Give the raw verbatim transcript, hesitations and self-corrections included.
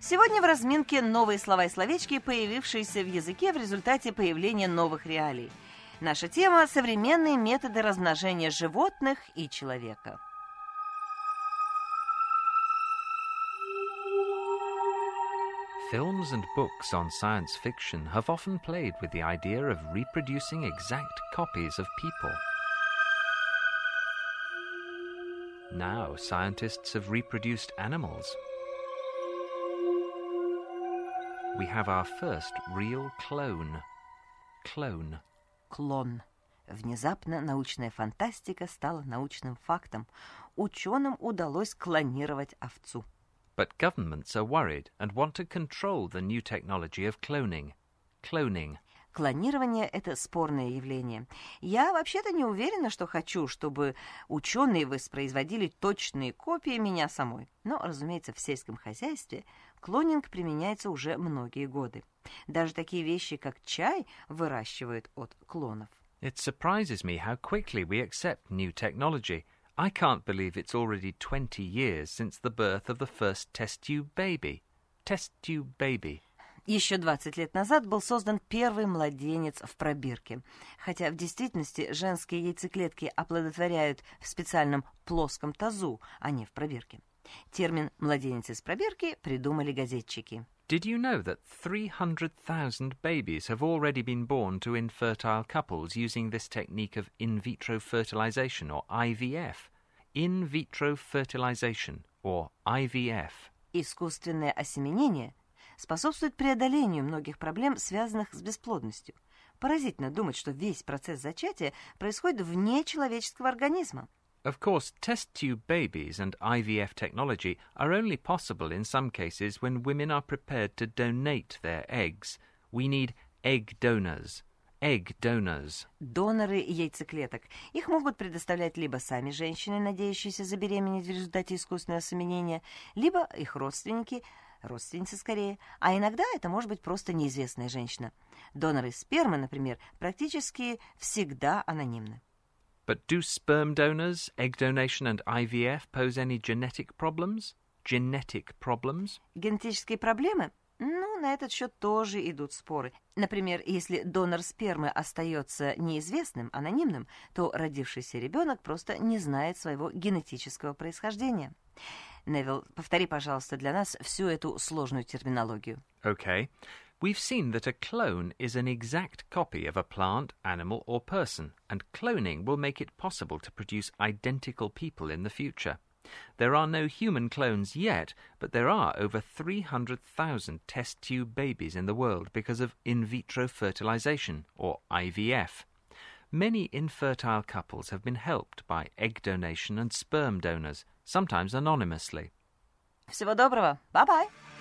Сегодня в разминке новые слова и словечки, появившиеся в языке в результате появления новых реалий. Наша тема – современные методы размножения животных и человека. Films and books on science fiction have often played with the idea of reproducing exact copies of people. Now scientists have reproduced animals. We have our first real clone. Clone. Клон. Внезапно научная фантастика стала научным фактом. Ученым удалось клонировать овцу. But governments are worried and want to control the new technology of cloning. Cloning. Клонирование – это спорное явление. Я вообще-то не уверена, что хочу, чтобы ученые воспроизводили точные копии меня самой. Но, разумеется, в сельском хозяйстве клонинг применяется уже многие годы. Даже такие вещи, как чай, выращивают от клонов. It surprises me how quickly we accept new technology. I can't believe it's already twenty years since the birth of the first test tube baby. Test tube baby. Еще двадцать лет назад был создан первый младенец в пробирке. Хотя в действительности женские яйцеклетки оплодотворяют в специальном плоском тазу, а не в пробирке. Термин «младенец из пробирки» придумали газетчики. Did you know that three hundred thousand babies have already been born to infertile couples using this technique of in vitro fertilization, or I V F? In vitro fertilization, or I V F. Искусственное осеменение способствует преодолению многих проблем, связанных с бесплодностью. Поразительно думать, что весь процесс зачатия происходит вне человеческого организма. Of course, test tube babies and I V F technology are only possible in some cases when women are prepared to donate their eggs. We need egg donors. Egg donors. Доноры яйцеклеток. Их могут предоставлять либо сами женщины, надеющиеся забеременеть в результате искусственного осеменения, либо их родственники, родственницы скорее, а иногда это может быть просто неизвестная женщина. Доноры спермы, например, практически всегда анонимны. But do sperm donors, egg donation and I V F pose any genetic problems? Genetic problems? Генетические проблемы? Ну, на этот счет тоже идут споры. Например, если донор спермы остается неизвестным, анонимным, то родившийся ребенок просто не знает своего генетического происхождения. Невилл, повтори, пожалуйста, для нас всю эту сложную терминологию. Okay. We've seen that a clone is an exact copy of a plant, animal, or person, and cloning will make it possible to produce identical people in the future. There are no human clones yet, but there are over three hundred thousand test tube babies in the world because of in vitro fertilization, or I V F. Many infertile couples have been helped by egg donation and sperm donors, sometimes anonymously. Всего доброго. Bye-bye.